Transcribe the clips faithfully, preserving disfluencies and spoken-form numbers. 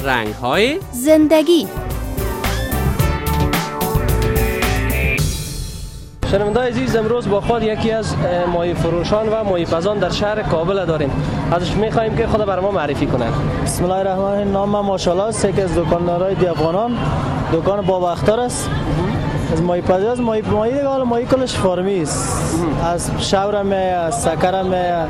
رنگ‌های زندگی. شنونده‌های عزیز، امروز با خود یکی از ماهی فروشان و ماهی پزان در شهر کابل داریم. ازش می‌خوایم که خود برای ما معرفی کنند. بسم الله الرحمن الرحیم. نام من ماشاءالله است، یکی از دکاندارای دی افغانان، دکان بابا اختر است. از ماهی پزی از ماهی ماهی دیگه، حالا ماهی کلش فارمی است. از شاورم، از سکرم،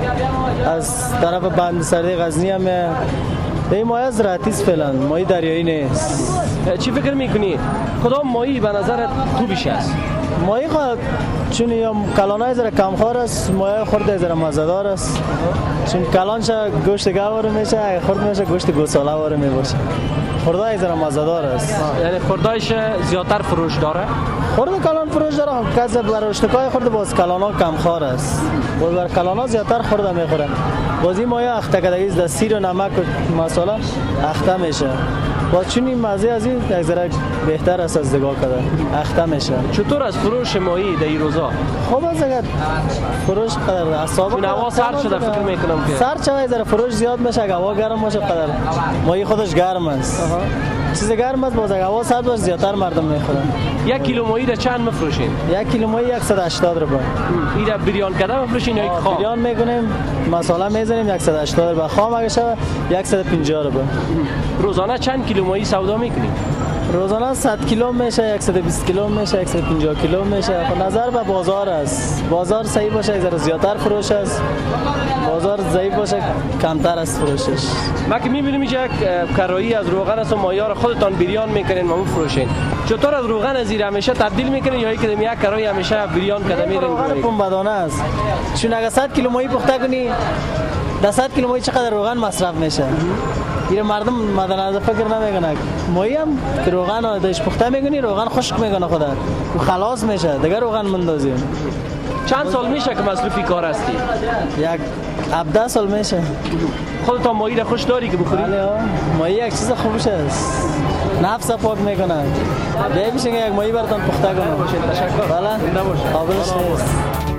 از طرف بند سردی غزنی هم. این ماهی از راتیس فعلا، ماهی دریایی نیست. چی فکر می‌کنی کدام ماهی به نظرت خوبیش است؟ ماهی خود چون یا کلانای زره کمخوار است، ماهی خورده زره مزه‌دار است. چون کلانش گوشت گاور میشه، خورد میشه گوشت گوساله واره میباشه. خوردای زره مزه‌دار است. یعنی خوردایش زیادتر فروش داره؟ خورد کلان فروش داره، کس برای اشتکای خورد باز کلانا کمخوار است. باز بر کلانا زیادتر خورده میخوره. باز این ماهی اخته کدگی است، سیر و نمک و مساله اخته میشه. با چون این مزه از این یک ذره بهتر است از دگاه کده اخته میشه. چطور از فروش ماهی در این روزا؟ خوب است اگر فروش قدر اصابه چون هوا سرد شده فکر میکنم که سرد شده ذره فروش زیاد میشه، اگر هوا گرم باشه قدر ماهی خودش گرم است. چیز گرم است، باز اگر هوا سرد باشه زیادتر مردم میخورن. یک کیلو ماهی را چند میفروشین؟ یک کیلو ماهی صد و هشتاد روپیه. این را بریان کده میفروشین یا خام؟ بریان میکنیم، مساله میزنیم صد و هشتاد روپیه، خام اگه شود صد و پنجاه روپیه. روزانه چند کیلو ماهی سودا میکنید؟ روزانه صد کیلو میشه، صد و بیست کیلو میشه، صد و پنجاه کیلو میشه. خب نظر به بازار است. بازار صحیح باشه ذره زیادتر فروش است، بازار ضعیف باشه کمتر است فروشش. ما که میبینیم اینجا یک کرایی از روغن است و ماهی‌ها را خودتان بریان میکنین و میفروشین. چطور از روغن از زیر همیشه تبدیل میکنین یا اینکه یک کرایی همیشه بریان کده میرین؟ روغن پنبه‌دانه است. چون اگه صد کیلو ماهی پخته کنی، ده صد کیلو ماهی چقدر روغن مصرف میشه؟ این مردم مدن از فکر نمیکنه. ماهی هم که روغن ازش پخته میکنی، روغن خشک میکنه خدا و خلاص میشه، دیگه روغن مندازیم. چند سال میشه که مصروفی کار هستی؟ یک هفده سال میشه. خودت هم ماهی را خوش داری که بخوری؟ بله، ماهی یک چیز خوبش است، نفس پاک میکنه. بیا بشین یک ماهی براتون پخته کنم. تشکر. بله، قابلش نیست.